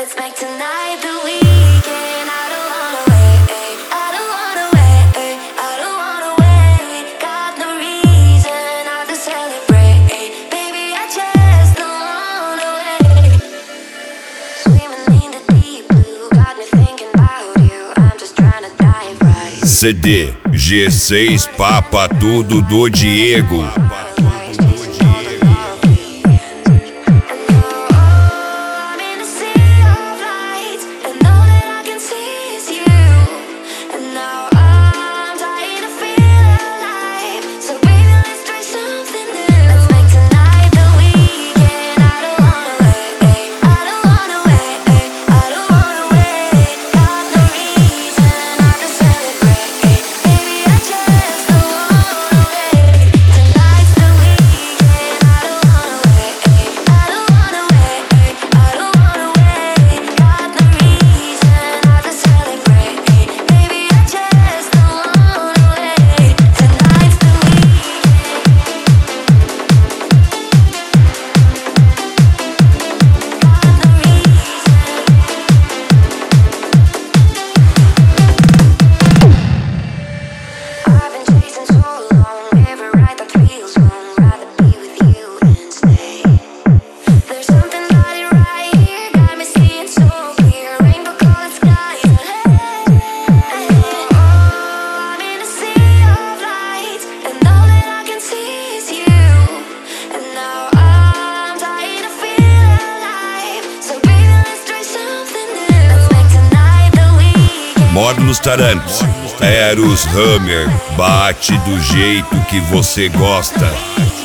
Let's make tonight the weekend. I don't wanna wait, I don't wanna wait, I don't wanna wait. Got no reason not to celebrate. Baby, I just don't wanna wait. Swimming in the deep blue, got me thinking about you. I'm just trying to dive right. CD G6 Papa Tudo do Diego. Módulos Tarantos, Eros Hammer, bate do jeito que você gosta.